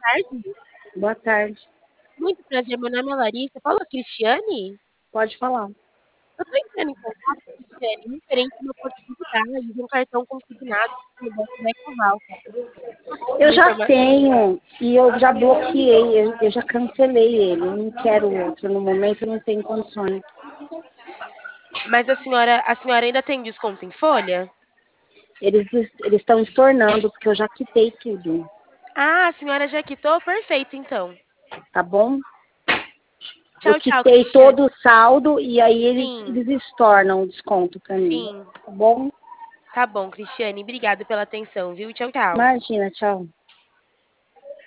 tarde. Boa tarde. Muito prazer, meu nome é Larissa. Fala, Cristiane? Pode falar. Eu tô entrando em contato, Cristiane, referente a uma possibilidade de um cartão consignado no Banco da Ecoval. Eu Uma já informa- tenho e eu já bloqueei, eu já cancelei ele. Eu não quero outro. No momento eu não tenho condições. Mas a senhora ainda tem desconto em folha? Eles estão estornando, porque eu já quitei tudo. Ah, a senhora já quitou? Perfeito, então. Tá bom? Eu Tchau, tchau, quitei Cristiane. todo o saldo e aí Sim, eles estornam o desconto pra mim. sim. Tá bom? Tá bom, Cristiane. Obrigada pela atenção, viu? Tchau, tchau. Imagina, tchau.